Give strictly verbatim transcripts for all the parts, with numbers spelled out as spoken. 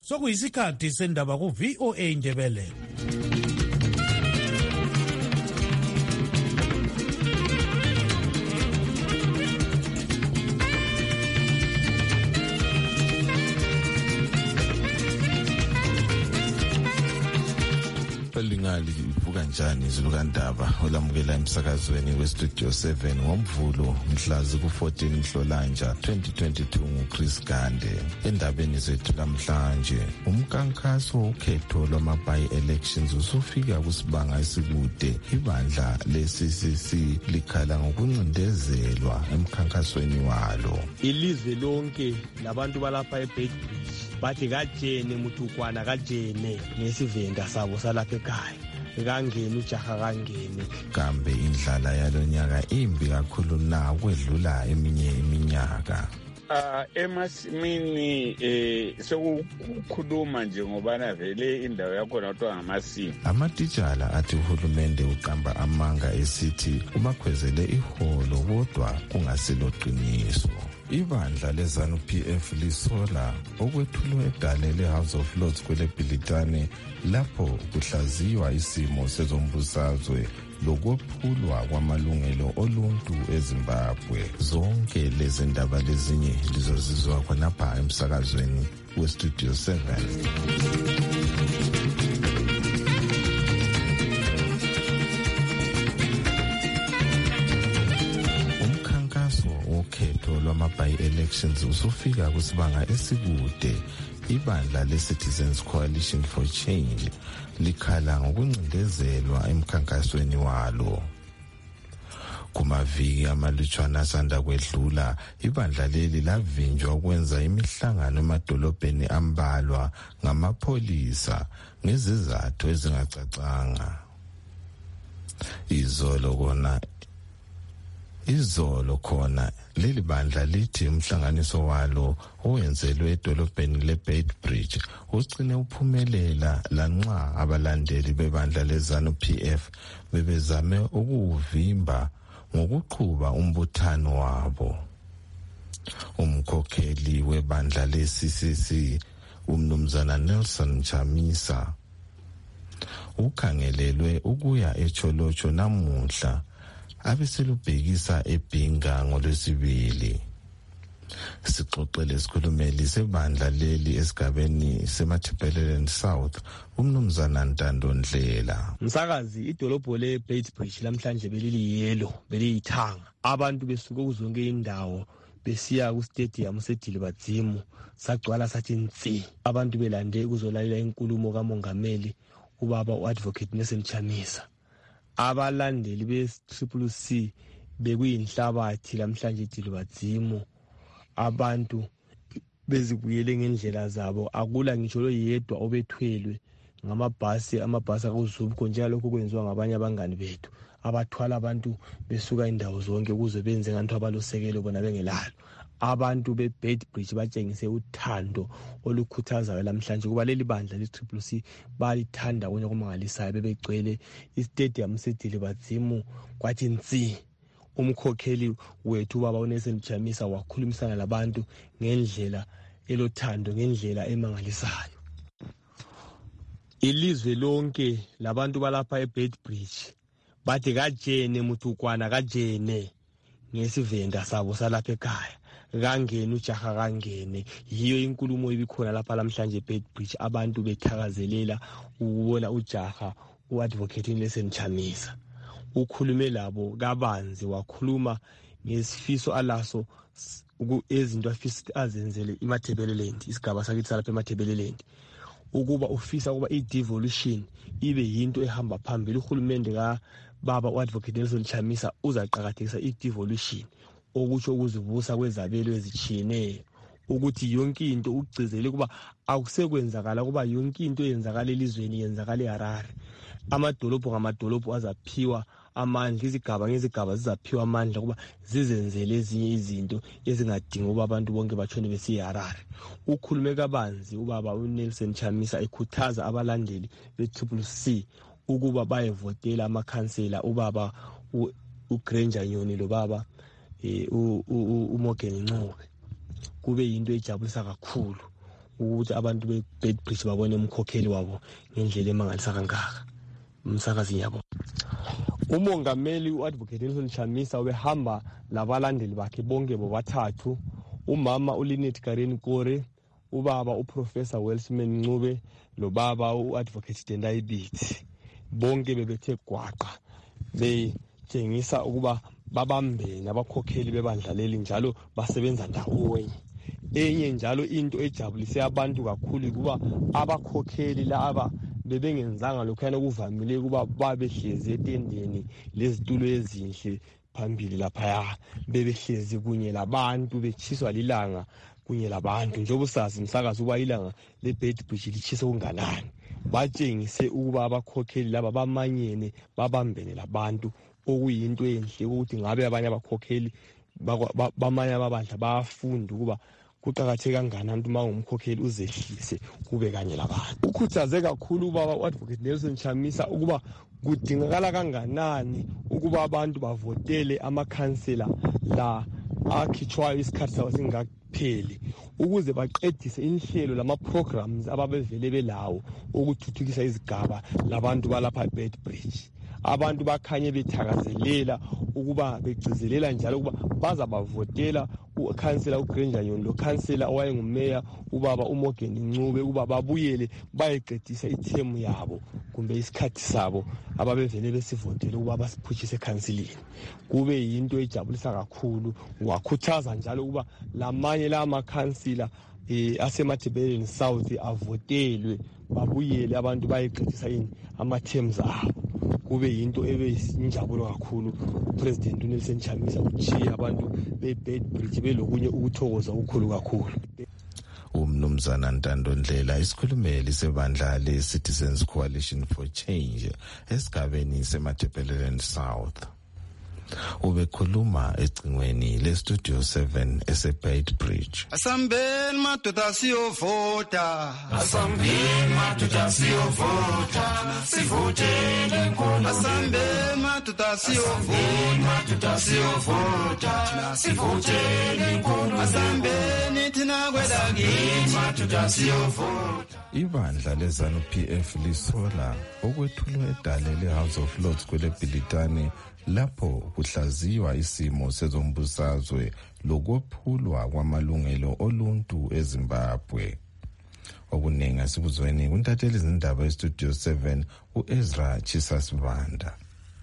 sokuyisikhathi sendaba ku V O A Ndebele. Lingali ibuka njani izilukandaba olamukela emsakazweni westudio seven ngomvulo mhlazi ku fourteen Nhlolanja twenty twenty-two nguChris Gande. Endabeni zethu namhlanje umkankaso ukhetho lwama-by elections usufika kusibanga esikude. Ibandla le-C C C likhala ngokuncindezelwa emkhankasweni walo. Ilizwe lonke labantu balapha eBedbridge bathi kajene muthukwana kajene ngesivenda sabo salapha ekhaya kangeni ujaha kangeni. Kambe indlala yalonyaka imbi kakhulu na kwedlula eminye iminyaka. Uh, emasimini eh sokukhuluma nje ngobana vele indawo yakhona kuthiwa ngamasimu. Amatitshala athi uhulumende uqamba amanga esithi ubakhwezele iholo kodwa kungasilo qiniso. Ibandla lezanu P F lisola okwethulwe edale le-House of Lords kwele Bhilitane lapho kuhlaziywa isimo sezombusazwe lokwephulwa kwamalungelo oluntu eZimbabwe. Zonke lezi ndaba lezinye lizozizwa khonapha emsakazweni westudio seven. Ukhetho lwama-by elections usufika kusibanga esikude. Ibandla le-Citizens Coalition for Change likhala ngokuncindezelwa emkhankasweni walo. Kumaviki amalutshwana asanda kwedlula, ibandla leli lavinjwa ukwenza imihlangano emadolobheni ambalwa ngamapholisa ngezizathu ezingacacanga. Izolo kona Izolo khona leli bandla lithi umhlanganiso walo owenzelwe edolobheni leBedbridge ugcine uphumelela lanxa abalandeli bebandla lezanu P F bebezame ukuwuvimba ngokuqhuba umbuthano wabo. Umkhokheli webandla le-C C C umnumzana Nelson Chamisa ukhangelelwe ukuya eCholocho namuhla abeselubhekisa eBhinga ngolwesibili. Sixoxele sikhulumeli sebandla leli esigabeni seMatabeleland South umnumzana Ntando Ndlela. Msakazi idolobho leBedbridge lamhlanje beliliyelo beliyithanga. Abantu besuka kuzonke indawo besiya ku stadium seDilibadzimu sagcwala sathi nsi. Abantu belande ukuzolalela inkulumo kamongameli ubaba uAdvocate Nelson Chamisa. Abalandeli be-Triple C bekuyinhlabathi lamhlanje eDilibadzimu. Abantu bezibuyele ngendlela zabo, akula ngisho lo yedwa obethwelwe ngamabhasi amabhasi akuzubukho njengalokho kwenziwa ngabanye abangani bethu abathwala abantu besuka indawo zonke ukuze benze nganthu abalosekelo bona bengelalo. Abantu beBedbridge batshengise uthando olukhuthazayo lamhlanje kuba leli bandla le-Triple C balithanda kunye okumangalisayo bebegcwele istadium seDilibadzimu kwathi nsi. Umkhokheli wethu baba uNelson Chamisa wakhulumisana labantu ngendlela elothando ngendlela emangalisayo. Ilizwe lonke labantu balapha eBedbridge bathi kajene muthukwana kajene ngesivenda sabo salapha ekhaya kangeni ujaha kangeni. Yiyo inkulumo ibikhona lapha lamhlanje eBedbridge, abantu bethakazelela ukubona ujaha uAdvocate Nelson Chamisa. Ukhulume labo kabanzi, wakhuluma ngesifiso alaso ezinto afisa azenzele iMatabeleland, isigaba sakithi salapha eMatabeleland, ukuba ufisa ukuba i-devolution ibe yinto ehamba phambili. Uhulumende ka baba uAdvocate Nelson Chamisa uzaqhakathekisa i-devolution, okusho ukuzivusa kwezabelo ezitshiyeneyo, ukuthi yonke into ugcizele kuba akusekwenzakala kuba yonke into eyenzakala elizweni yenzakala eHarare. Amadolobho ngamadolobho azaphiwa amandla, izigaba ngezigaba zizaphiwa amandla kuba zizenzele ezinye izinto ezingadingi ukuba abantu bonke batshone besiya eHarare. Ukhulume kabanzi ubaba uNelson Chamisa ekhuthaza abalandeli be-Triple C ukuba bayevotela amakhansela ubaba uGranger Nyoni lo baba uMorgan Ncube. Kube yinto ejabulisa kakhulu ukuthi abantu be-Beitbridge babone umkhokheli wabo ngendlela emangalisa kangaka. Umsakazi yabo. Umongameli u-Advocate Nelson Chamisa ubehamba labalandeli bakhe bonke bobathathu, umama uLynette Karen Kore, ubaba uProfessor Welsman Ncube, lo baba u-Advocate Tendai Biti. Bonke bebethe gwaqa betshengisa ukuba babambene abakhokheli bebandla leli njalo basebenza ndawonye. Enye njalo into ejabulise abantu kakhulu kuba abakhokheli laba bebengenzanga lokhana kuvamile kuba babehlezi etendeni lezitulo ezinhle phambili lapha, bebehlezi kunye labantu bechiswa lilanga kunye labantu. Njengoba usazi umsakazi uba ilanga leBeitbridge lichisa kunganani, batshengise ukuba abakhokheli laba bamanyene babambene labantu, okuyinto enhle ukuthi ngabe abanye abakhokheli bamanye ababandla bayafunda ukuba kuqakatheke kangakanani uma ungumkhokheli uzehlise kube kanye labantu. Ukhuthaze kakhulu ubaba u-Advocate Nelson Chamisa ukuba kudingakala kanganani ukuba abantu bavotele amakhansela la akhitshwayo isikhathi sawo singakapheli, ukuze baqedise inhlelo lama-programs ababevele belawo ukuthuthukisa izigaba labantu balapha eBeitbridge. Abantu bakhanye bethakazelela ukuba begcizelela njalo ukuba bazabavotela ukhansela uGranger Nyondo, khansela owayengumeya ubaba uMorgan Ncube, ukuba babuyele bayeqedisa ithemu yabo kumbe isikhathi sabo ababevele besivotela ukuba basiphutshise ekhansilini. Kube yinto ejabulisa kakhulu. Wakhuthaza njalo ukuba lamanye la makhansila eh aseMatabeleland South avotelwe babuyele abantu bayeqedisa ini ama-terms abo. Kube yinto ebeyinjabulo kakhulu uPresident uNelson Chamisa uchiya abantu beBeitbridge belokunye ukuthokoza ukukhulu kakhulu. Umnumzana Ntando Ndlela, isikhulumeli sebandla le-Citizens Coalition for Change esigabeni seMatabeleland South, ubekhuluma ecingweni le-Studio seven eseBeitbridge. Asambeni madoda siyovota, asambeni madoda siyovota, sivotele inkulu. Asambeni madoda siyovota, madoda siyovota, sivotele inkulu. Asambeni thina kwelakithi, madoda siyovota. Ibandla leZANU-P F lisola okwethulwa edale le-House of Lords kweleBhilitane lapho kuhlaziywa isimo sezombusazwe lokwephulwa kwamalungelo oluntu eZimbabwe. Okuningi asibuzweni kuntatheli izindaba eStudio seven uEzra Chisasibanda.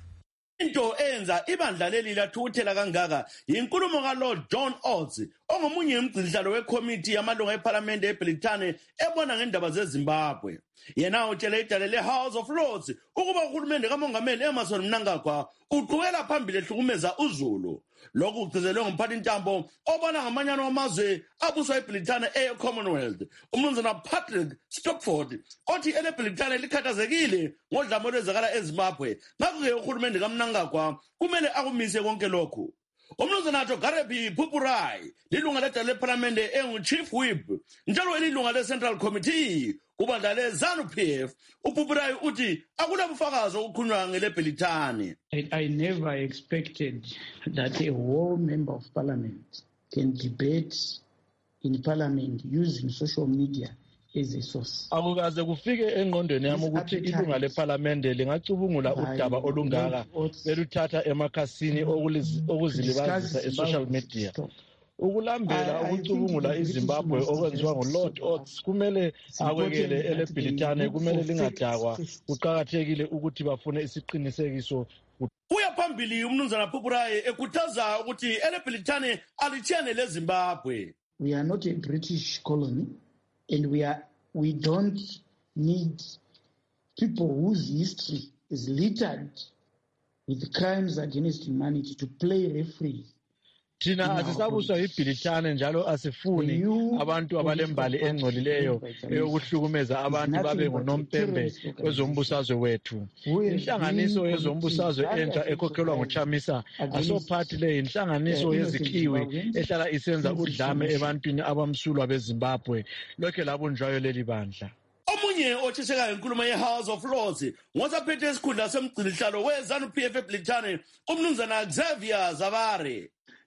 Into enza ibandla leli lathukuthela kangaka yinkulumo kaLord John Oates, ongomunye umgcinisihlalo wekomiti yamalunga eParliament eBrithani ebona ngendaba zeZimbabwe. Yena utshele idale leHouse of Lords ukuba uhulumende kamongameli Emmerson Mnangagwa uqhubela phambili ehlukumeza uZulu. Lokhu kugcizelwe ngumphathi ntambo obona ngamanyano amazwe abuswa eBrithani e-Commonwealth, umnumzana Patrick Stopford, othi eleBrithani likhathazekile ngodlame olwenzakala eZimbabwe. Ngakho-ke uhulumende kaMnangagwa kumele akumise konke lokhu. Umnumzana Togarebi Pupurai, lilunga ledale leParliamente engu-Chief Whip njalo elilunga le-Central Committee kubandla le-ZANU-P F, uPupurai uthi akulabufakazi obukhulunywa ngeleBrithani. I, I never expected that a whole member of parliament can debate in parliament using social media as a source. Akukaze kufike engqondweni yami ukuthi ilunga leParliamente lingacubungula udaba olungaka beluthatha emakhasini okuzilibazisa e-social media. Ukulambela ukucubungula iZimbabwe okwenziwa nguLord Oates kumele akwekele eleBrithani, kumele lingadakwa. Kuqakathekile ukuthi bafune isiqinisekiso. Uya phambili umnumzana Pupurai ekhuthaza ukuthi eleBrithani alithiyane leZimbabwe. We are not a British colony, and we are we don't need people whose history is littered with crimes against humanity to play referee. Thina asisabuswa yiBrithani njalo asifuni abantu abalembali engcolileyo eyokuhlukumeza abantu babe ngonompembe kwezombusazwe wethu. Inhlanganiso yezombusazwe entsha ekhokhelwa nguChamisa asophathi le inhlanganiso yezikhiwi ehlala isenza udlame ebantwini abamsulwa beZimbabwe. Lokho labunjwayo leli bandla. Omunye otshisheka inkulumo yeHouse of Lords ngosaphethe isikhundla semgcinisihlalo weZANU-P F eBrithani, umnumzana Xavier Zavare.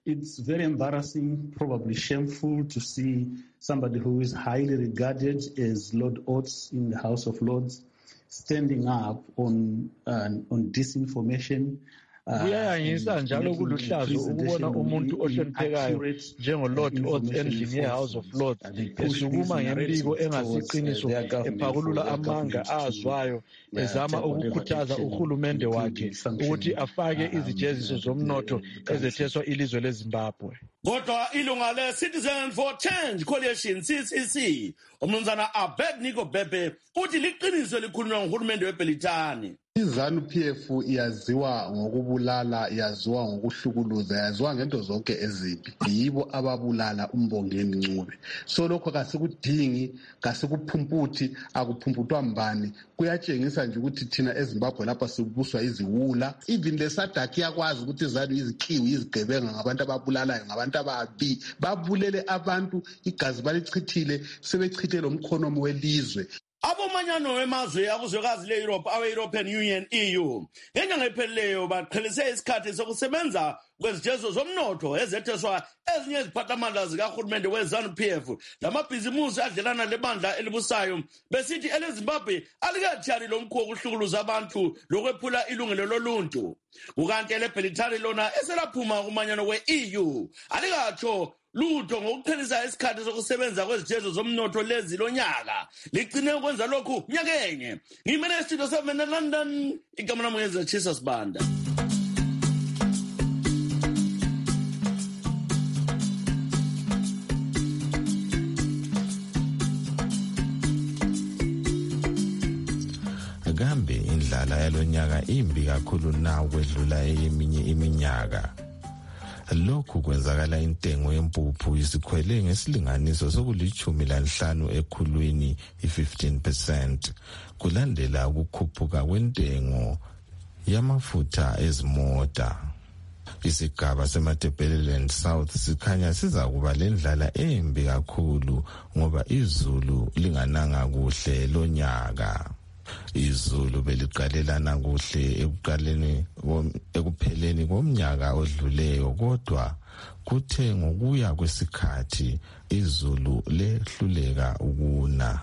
it's very embarrassing, probably shameful to see somebody who is highly regarded as Lord Oates in the House of Lords standing up on uh, on disinformation. Kuyayangisa njalo kuluhlazo ukubona umuntu ohloniphekayo njengo-Lord Oates endlini ye-House of Lords esukuma ngembiko engasiqiniso ephakulula amanga azwayo ezama ukukhuthaza uhulumende wakhe ukuthi afake izijeziso zomnotho ezetheswa ilizwe leZimbabwe. Kodwa ilunga le-Citizen for Change Coalition C C C umnumzana Abednego Bebe uthi liqiniso likhulunywa nguhulumende weBrithani. iZANU P F iyaziwa ngokubulala, iyaziwa ngokuhlukuluza, iyaziwa ngento zonke ezimbi. Yibo ababulala uMbongeni Ncube. So lokho kasikudingi, kasikuphumputhi, akuphumputwa mbani. Kuyatshengisa nje ukuthi thina eZimbabwe lapha sikubuswa iziwula. Even le SADC iyakwazi ukuthi iZANU izikiwi izigebenga ngabantu ababulalayo, ngabantu ababi. Babulele abantu, igazi balichithile, sebechithele umkhonomo welizwe. Abomanyano wemazwe akuzwekazi le-Europe awe-European Union E U ngenyanga epheleleyo baqhelise isikhathi sokusebenza kwezijezo zomnotho ezetheswa ezinye iziphathamandla zikahulumende we-ZANU P F lamabhizimusi adlelana lebandla elibusayo besithi eleZimbabwe alikathiyali lo mkhuba wokuhlukuluza abantu lokwephula ilungelo loluntu. Kukanti eleBrithani lona eselaphuma kumanyano we-E U alikatsho lutho ngokuqhelisa isikhathi sokusebenza kwezijezo zomnotho lezi lonyaka ligcine ukwenza lokhu nyakenye. Ngimene estudio seven eLondon, igama lami ngeZachisa Sibanda. Kambe indlala yalonyaka imbi kakhulu nawo kwedlula eyeminye iminyaka. Lokhu kwenzakala intengo yempuphu isikhwele ngesilinganiso sokulithumi lanhlanu ekhulwini i-fifteen percent kulandela ukukhuphuka kwentengo yamafutha ezimota. Isigaba seMatebeleland South sikhanya siza kuba lendlala embi kakhulu ngoba izulu lingananga kuhle lonyaka. Izulu beliqalelana kuhle ekuqaleni ekupheleni komnyaka odluleyo, kodwa kuthe ngokuya kwesikhathi izulu lehluleka ukuna.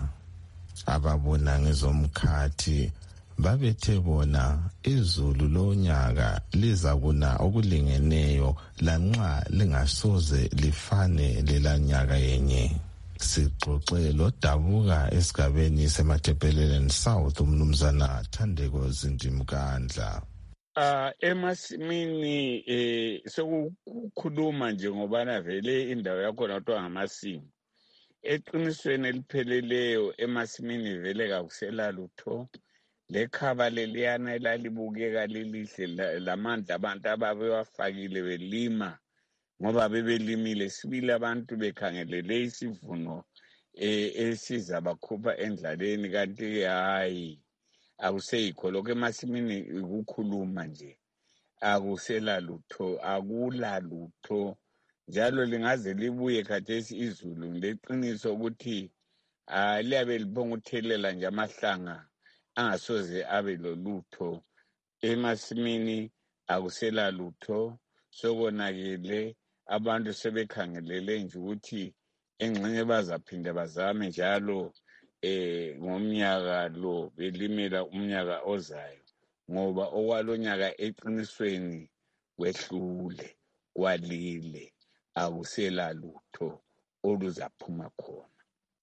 Ababona ngezomkhathi babethe bona izulu lonyaka liza kuna okulingeneyo lanxa lingasoze lifane lelanyaka yenye. Sixoxe lodabuka esigabeni seMatebeleland South umnumzana Thandeko Zindimkandla. Ah emasimini eh sokukhuluma nje ngobana vele indawo yakho natwa ngamasimu. Eqinisweni elipheleleyo emasimini vele kakusela lutho. Lekhaba leliyana elalibukeka lilihle lamandla abantu ababewafakile belima ngoba bebelimile sibili abantu bekhangelele isivuno eh esiza bakhupha endlaleni kanti hayi akuseyikho lokho emasimini ukukhuluma nje akusela lutho akula lutho njalo lingaze libuye khathesi izulu leqiniso ukuthi aliyabe libonga uthelela nje amahlanga angasoze abe lolutho emasimini akusela lutho sokonakele. Abantu sebekhangelele nje ukuthi engxenye bazaphinda bazame njalo eh ngomnyaka lo belimela umnyaka ozayo ngoba okwalonyaka eqinisweni kwehlule kwalile akusela lutho oluzaphuma khona.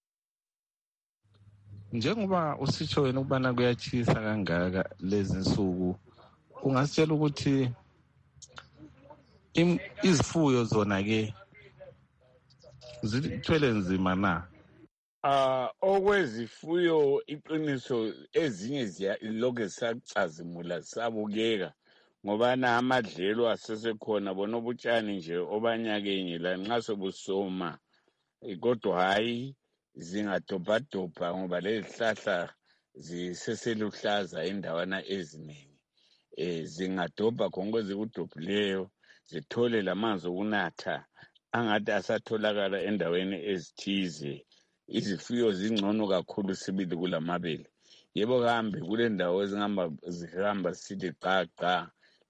Njengoba usitsho wena ukubana kuyachisa kangaka lezi nsuku, ungasitshela ukuthi izifuyo zona ke zithwele nzima na? Ah okwezifuyo iqiniso ezinye ziya lokho sacazimula sabukeka ngoba na amadlelo asesekhona bona ubutshani nje obanyakenye la nxa sobusoma kodwa hayi zingadobhadobha ngoba lezihlahla ziseseluhlaza endawana eziningi eh zingadobha konke zikudobhileyo zithole lamanzi okunatha angathi asatholakala endaweni ezithize. Izifuyo zingcono kakhulu sibili kulamabele. Yebo kambe kule ndawo ezingamba zihamba sithi qa qa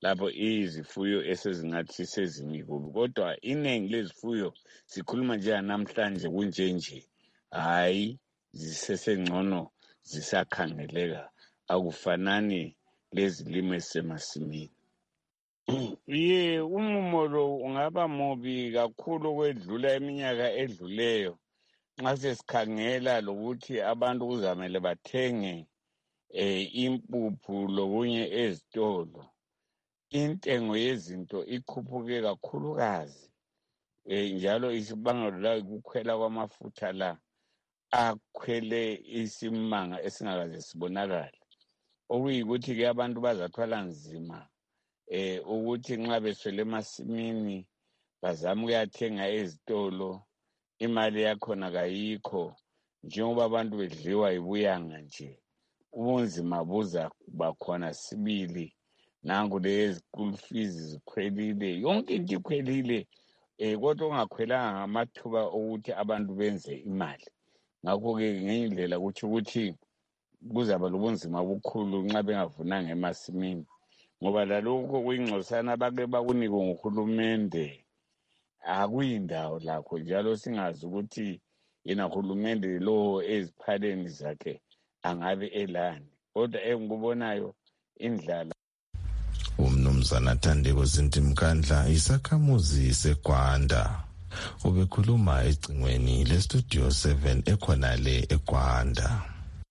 lapho izifuyo esezingathi sezimi kubi, kodwa iningi lezifuyo sikhuluma nje namhlanje kunjenje, hayi zisesengcono zisakhangeleka, akufanani lezilimo esemasimini. Ye umumo lo ungaba mubi kakhulu kwedlula iminyaka edluleyo nxa sesikhangela lokuthi abantu kuzamele bathenge eh impuphu lokunye ezitolo. Intengo yezinto ikhuphuke kakhulukazi, eh njalo isibangelo la ukukhwela kwamafutha la akhwele isimanga esingakaze sibonakala, okuyikuthi ke abantu bazathwala nzima eh ukuthi nxa beswele emasimini bazama ukuyathenga ezitolo, imali yakhona kayikho, njengoba abantu bedliwa ibuyanga nje, ubunzima buza bakhona sibili. Nangu le school fees zikhwelile, yonke into ikhwelile, eh kodwa ungakhwelanga ngamathuba ukuthi abantu benze imali. Ngakho ke ngenye indlela kuthi ukuthi kuzaba lobunzima obukhulu nxa bengavunanga emasimini, ngoba lalokho kuyingcosana bake bakunike nguhulumende akuyindawo lakho, njalo singazi ukuthi yena hulumende lo eziphaleni zakhe angabe elani, kodwa engikubonayo indlala. Umnumzana Thandeko Zintimkandla, isakhamuzi seGwanda, ubekhuluma ecingweni lestudio seven ekhonale eGwanda.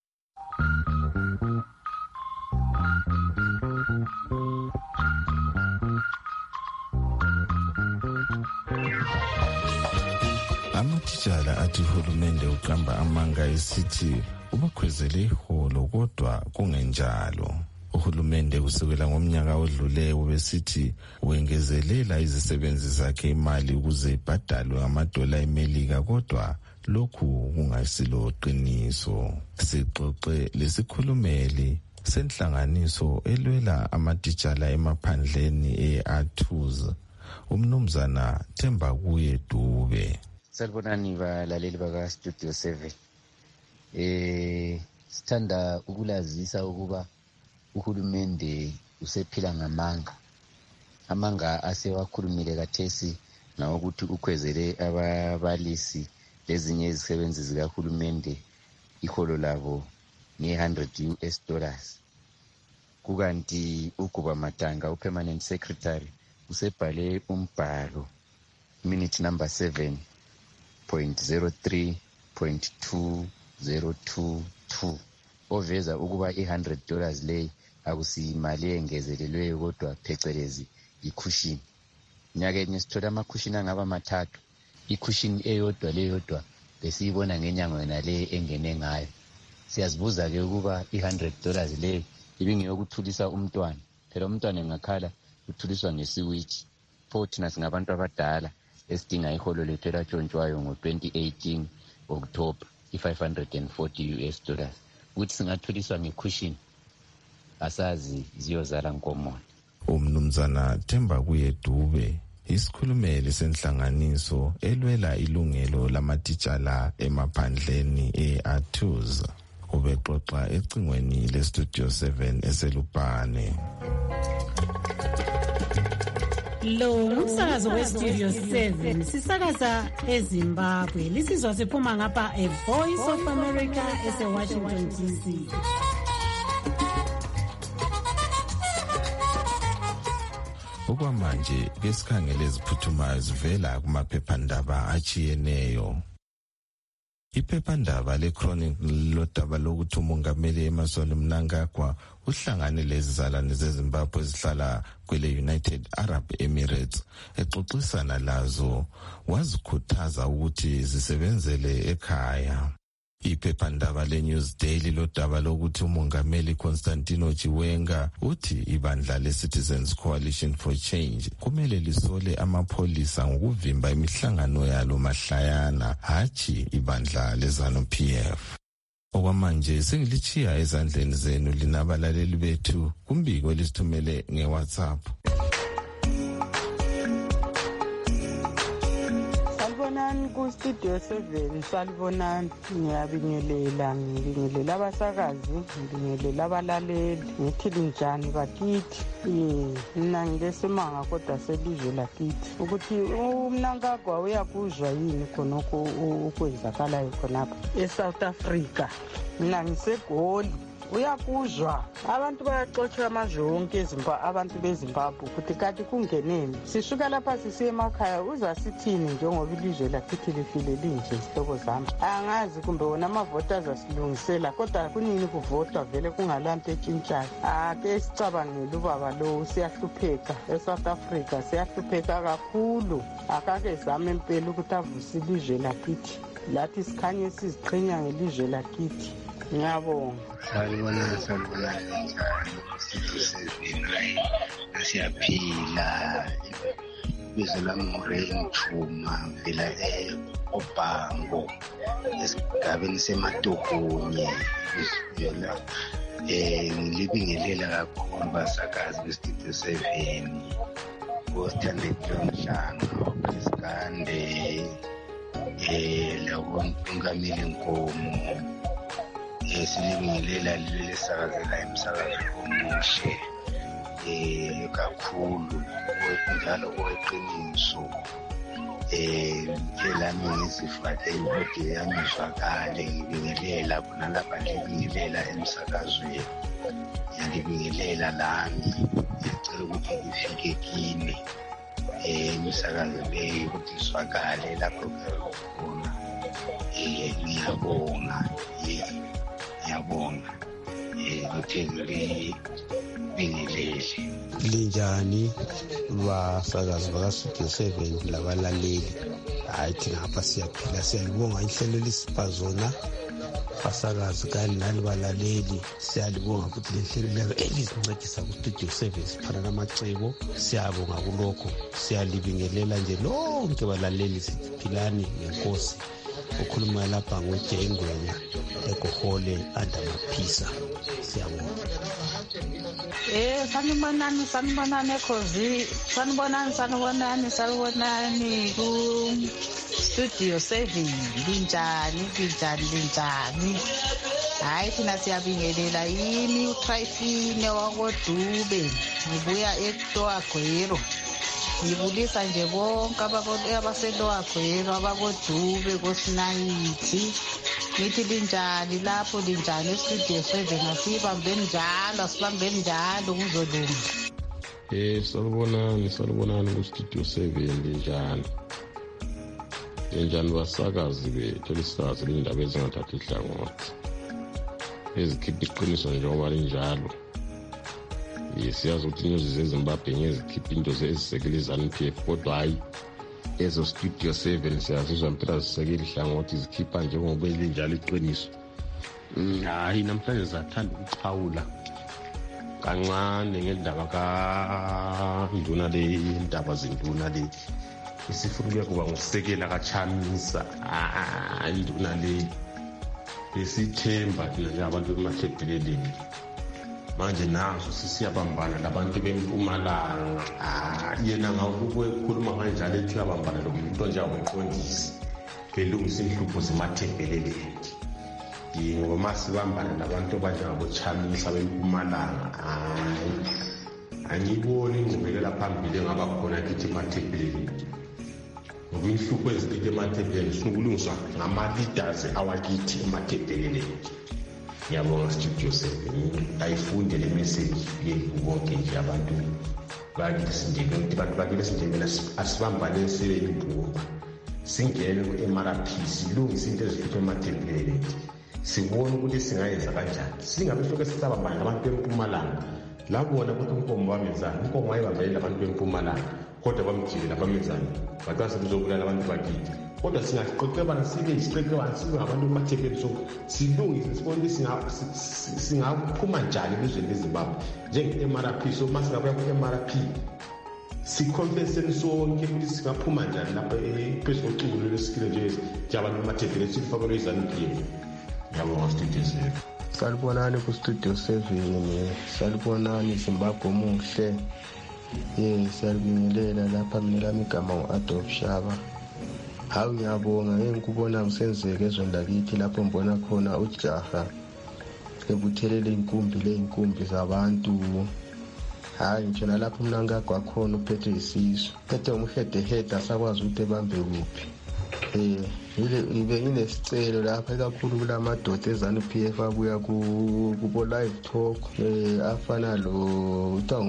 Amatitshala athi uhulumende uqamba amanga esithi ubakhwezele iholo, kodwa kungenjalo. Uhulumende kusukela ngomnyaka odluleyo ubesithi wengezelela izisebenzi zakhe imali ukuze ibhadalwe ngamadola eMelika, kodwa lokhu kungasilo qiniso. Sixoxe lesikhulumeli senhlanganiso elwela amatitshala emaphandleni e-Atuz, umnumzana Thembakuye Dube. Salibonani balaleli baka Studio seven. Eh sithanda ukulazisa ukuba uhulumende usephila ngamanga. Amanga asewakhulumile kathesi nawokuthi ukhwezele ababalisi lezinye izisebenzi zikahulumende iholo labo nge one hundred U S dollars. Kukanti uGuba Matanga, upermanent secretary, usebhale umbhalo minute number seven point zero three point two zero two two oveza ukuba one hundred dollars leyi akusiyimali engezelelweyo kodwa phecelezi icushion. Nyakeni sithola amacushini angaba mathathu. Icushion eyodwa leyodwa besiyibona ngenyango yona le engene ngayo. Siyazibuza ke ukuba one hundred dollars leyi ibingeyokuthulisa umntwana. Phela umntwana engakhala uthuliswa ngesiwitch. Pho thina singabantu abadala esidinga iholo lethu elatshontshwayo ngo twenty eighteen October i-five hundred forty U S dollars. Ukuthi singathuliswa ngecushion asazi ziyozala nkomona. Umnumzana Thembakuye Dube, isikhulumeli senhlanganiso elwela ilungelo lamatitshala emaphandleni e-Atuz, ubexoxa ecingweni lestudio seven eselupane. Lo umsakazo westudio seven sisakaza eZimbabwe, lisizwa siphuma ngapha e Voice of America ese Washington D C. Okwamanje ke sikhangele eziphuthumayo zivela kumaphephandaba achiyeneyo. Iphephandaba leChronicle lodaba lokuthi umongameli Emmerson Mnangagwa uhlangane lezizalwane zeZimbabwe ezihlala kwele United Arab Emirates exoxisana lazo, wazikhuthaza ukuthi zisebenzele ekhaya. Iphephandaba leNews Daily lodaba lokuthi umongameli Constantino Chiwenga uthi ibandla leCitizens Coalition for Change kumele lisole amapholisa ngokuvimba imihlangano yalo mahlayana, hathi ibandla leZANU-P F. Okwamanje sengilichiya ezandleni zenu linabalaleli bethu kumbiko lisithumele ngeWhatsApp. Sanibonani ku-studio seven salibonani. Ngiyabingelela, ngibingelela abasakazi, ngibingelela abalaleli. Ngithi linjani bakithi? Ye, mina ngilesimanga kodwa selizwe lakithi ukuthi umnankagwa uyakuzwa yini khonokho ukwenzakalayo khonapha eSouth Africa. Mina ngisegoli, uyakuzwa. Abantu bayaxotshwa amazwe wonke ezimba abantu beZimbabwe ukuthi kati kungeneni. Sisuka lapha sisiye emakhaya uzasithini njengoba ilizwe lakithi lifile linje isihlobo zami. Angazi kumbe wona ama-voters asilungisela kodwa kunini kuvotwa vele kungalanto etshintshayo. Ake sicabangele ubaba lo siyahlupheka eSouth Africa, siyahlupheka kakhulu. Akake zame impela ukuthi avuse ilizwe lakithi. Lathi sikhanye siziqhenya ngelizwe lakithi. Ngiyabonga. Salibona salibona njani sisebenzile hayi asiyaphila bizo lami Rain Chuma vela eObango esigabeni seMatokunye vela eh ngilibingelela kakhulu basakazi beStudio seven ngosithande Mhlanga Chris Gande eh lawo ungamile Nkomo esilibingelela leli sakazela emsakazo omuhle eh kakhulu njalo kweqiniso eh elami ngizifake ukuthi yamizwakale ngibingelela bona lapha ngibingelela emsakazweni ngibingelela lami ngicela ukuthi ngifike kini eh emsakazo leyo ukuthi iswakale lapho khona eh ngiyabonga eh ngiyabonga eh ukuthi ngibingelele. Linjani basakazi bakaStudio seven labalaleli? Hayi thina ngapha siyaphila, siyalibonga ihlelo lisipha zona basakazi kanye nali balaleli. Siyalibonga futhi lehlelo elisincedisa kuStudio seven siphana namacebo. Siyabonga kulokho, siyalibingelela nje lonke balaleli. Siphilani ngenkosi. Ukhuluma lapha ngoJengwenya eGohole andamaphisa. Siyabonga. Eh sanibonani sanibonani Khosi sanibonani sanibonani sanibonani ku Studio seven linjani linjani linjani. Hayi thina siyabingelela yini uTrifine wakoDube ngibuya eToagwero. Ngibulisa nje bonke abaseToagwero abakoDube koSinayithi. Nithi linjani lapho linjani eStudio seven asibambeni njalo asibambeni njalo kuzolunga. Eh salibonani salibonani kuStudio seven linjani linjani basakazi bethu lisazi indaba ezingathathi ihlangothi ezikhipha iqiniso njengoba linjalo. Siyazi ukuthi inyuzi zeZimbabwe ngezikhipha into ezisekela iZANU-P F kodwa hayi ezo Studio seven siyazizwa impela zisekela ihlangothi zikhipha njengoba linjalo iqiniso. Hayi namhlanje zathanda ukuxhawula kancane ngendaba kaNduna le indaba zenduna le isifuna kuba ngusekela kaChamisa. Ah induna le besithemba thina njengabantu bemathebheleleni manje naso sisiyabambana labantu beMpumalanga. Ah yena ngawukukhuluma kanjalo ethi uyabambana lo muntu njengomqondisi belungisa inhlupho zemathebheleleni. Ngoba masibambana labantu abanjengaboChamisa beMpumalanga hayi angiboni ingqubekela phambili engaba khona kithi emathebheleleni. Ngoba inhlupho ezikithi emathebheleleni sikulungiswa ngama-leaders awakithi emathebheleleni. Ngiyabonga Studio seven ayifunde le message yebonke nje abantu bakithi sindile ukuthi abantu bakithi sindile asibambane sibe yibhumba singene ku-M R P silungise into ezihlupha emathebheleleni. Sibone ukuthi singayenza kanjani singabe soke sisabambana nabantu beMpumalanga labona ukuthi uNkomo wamenzani. uNkomo wayebambele abantu beMpumalanga kodwa bamjikela bamenzani bathi sebezobulala abantu bakithi. Kodwa singaqoqebana sibe isiqeqebana sibe ngabantu bemathebheleni so silungise sibone ukuthi singaphuma njani elizweni leZimbabwe njenge-M R P. So masingabuya ku-M R P sikhonfeseni sonke ukuthi singaphuma njani lapha phezu koculo lesikile nje njengabantu bemathebheleni sifakelwe iZANU-P F. Ngiyabonga Studio seven. Salibonani kuStudio seven salibonani Zimbabwe omuhle. Ye salibingelela lapha mina lami igama uAdolf Shaba hawu ngiyabonga ngikubona ngisenzeke ezweni lakithi lapho ngibona khona ujaha ebuthelele inkumbi ley'nkumbi zabantu. Hayi ngitsho nalapho mina ngagwakhona uphethe isisu phethe umhedehede asakwazi ukuthi ebambe kuphi. um ibe nginesicelo lapha ikakhulu kula madoda ezanu-P F abuya kubo-live talk um afana lo kuthiwa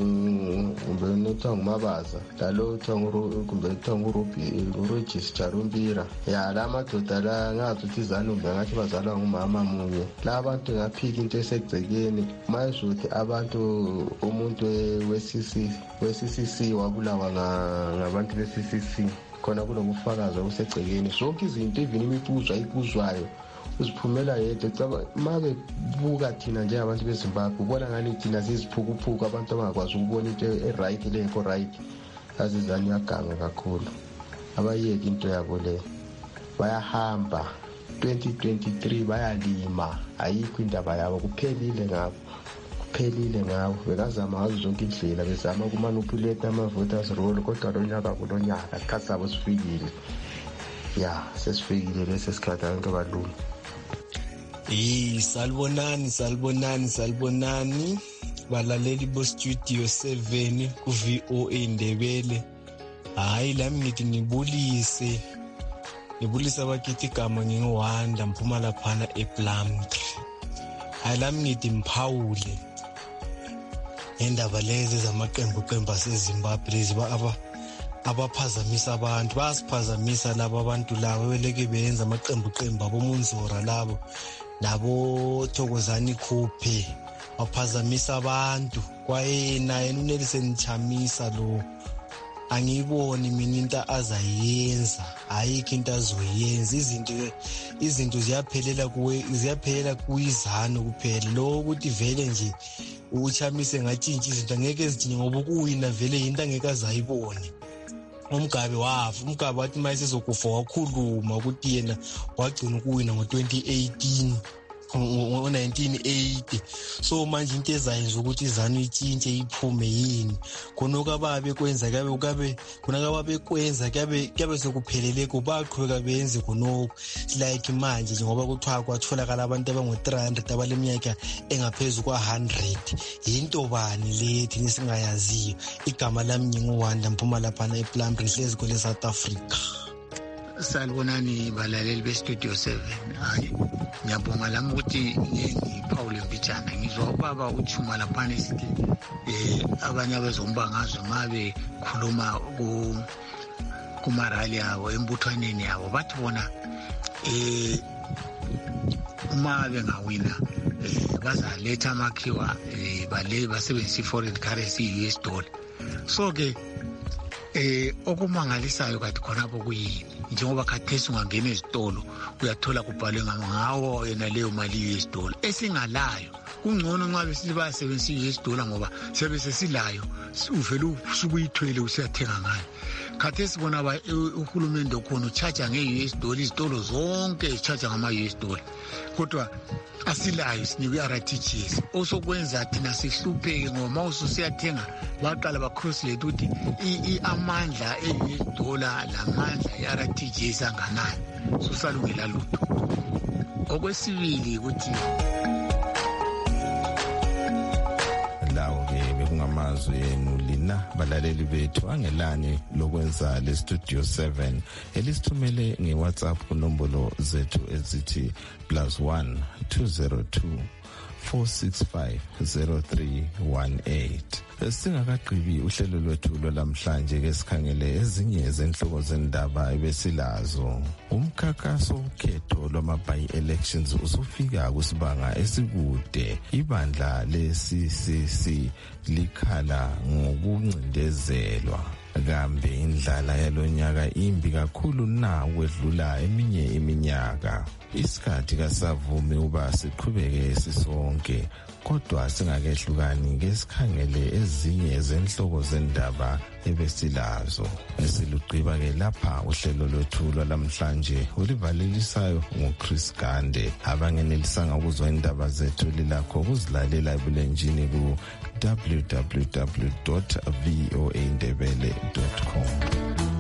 ngumabaza lalo kumbe kuthiwa nguRogis Jarumbira. Ya la madoda la ngazi ukuthi izanumbe ngathi bazalwa ngumama munye. La bantu ngaphika into esegcekeni mayezothi abantu umuntu we-C C C wabulawa ngabantu be-C C C khona kunobufakazi obusegcekeni. Zonke izinto even imibuzo ayibuzwayo uziphumela yedwa. Uma bebuka thina njengabantu beZimbabwe ubona ngani thina siziphukuphuku abantu abangakwazi ukubona into e-right lengekho right. Azizani uyaganga kakhulu, abayeki into yabo le, bayahamba. twenty twenty-three bayalima, ayikho indaba yabo, kuphelile ngabo kuphelile ngabo. Bekazama ngazo zonke indlela, bezama kumanipulate ama-voters roll, kodwa lo nyaka kulo nyaka isikhathi sabo sifikile. Ya sesifikile lesi sikhathi anke balungu. Eh salibonani salibonani salibonani balaleli bo Studio seven ku V O A Ndebele. Hayi lami ngithi ngibulise ngibulisa abakithi igama ngingiwanda mphuma laphana ePlumtree. Hayi lami ngithi mphawule indaba lezi zamaqembu qembu aseZimbabwe lezi aba abaphazamisa abantu, basiphazamisa labo abantu labo beleke beyenza amaqembu qembu abomunzora labo nabo Thokozani Khuphe baphazamisa abantu. Kwayena yena uNelson Chamisa lo angiboni mina into azayenza, ayikho into azoyenza. Izinto izinto ziyaphelela kuwe ziyaphelela kuizano kuphela. Lo ukuthi vele nje uChamisa ngatshintsha izinto angeke ezidinge ngoba ukuwina vele into angeke azayibone. Umgabe wafa, umgabe wathi manje sizokufa wakhuluma ukuthi yena wagcina ukuwina ngo twenty eighteen ngo nineteen eighty. So manje into ezayenza ukuthi izanu itshintshe iphume yini khona okababe kwenza kabe kabe khona kababe kwenza kabe kabe sokuphelele kubaqhubeka benze khonoko like manje njengoba kuthiwa kwatholakala abantu abangu three hundred abaleminyaka engaphezulu kwa one hundred. Into bani lethi nisingayaziyo? Igama lami nginguwanda mphuma lapha ePlumtree hlezi kule South Africa. Salibonani balaleli be-Studio seven. Hayi ngiyabonga lami ukuthi ngiphawule mbijana ngizwa ubaba uthuma laphana esithi eh abanye abezombangazwe mabe khuluma ku kumarali yabo embuthwaneni yabo bathi bona eh uma bengawina eh bazaletha amakhiwa eh bale basebenzisa foreign currency U S dollar. So ke eh okumangalisayo kathi khonapho kuyini njengoba khathesi ungangena ezitolo uyathola kubhalwe ngawo yena leyo mali U S dollar esingalayo. Kungcono nxa besibasebenzisa U S dollar ngoba sebese silayo uvela usukuyithwele usiyathenga ngayo. Khathesi bona ba uhulumende khona uchaja nge-U S dollar, izitolo zonke zichaja ngama U S dollar kodwa asilayo sinikwe R T G S. Osokwenza thina sihlupheke ngoba ususiyathenga baqala bacrosslet ukuthi amandla e-U S dollar lamandla e-R T G S anganayo, susalungela lutho. Okwesibili ukuthi lawo-ke bekungamazwi enu lina balaleli bethu angelani lokwenza le-Studio seven elisithumele nge-WhatsApp kunombolo zethu ezithi plus one two zero two four six five zero three one eight. Singakagqibi uhlelo lwethu lwalamhlanje ke sikhangele ezinye zenhloko zendaba ebesilazo. Umkhakhaso ukhetho lwama-by-elections usufika kusibanga esikude. Ibandla le-C C C likhala ngokuncindezelwa. Kambe indlala yalonyaka imbi kakhulu na ukwedlula eminye iminyaka. Isikhathi kasavumi uba siqhubeke sisonke kodwa singakehlukani ngesikhangele ezinye zenhloko zendaba ebesilazo. Esilugqiba ke lapha uhlelo lwethu lwalamhlanje olivalelisayo nguChris Gande. Abangenelisanga ukuzwa indaba zethu lilakho ukuzilalela ebulenjini ku w w w dot v o a ndebele dot com.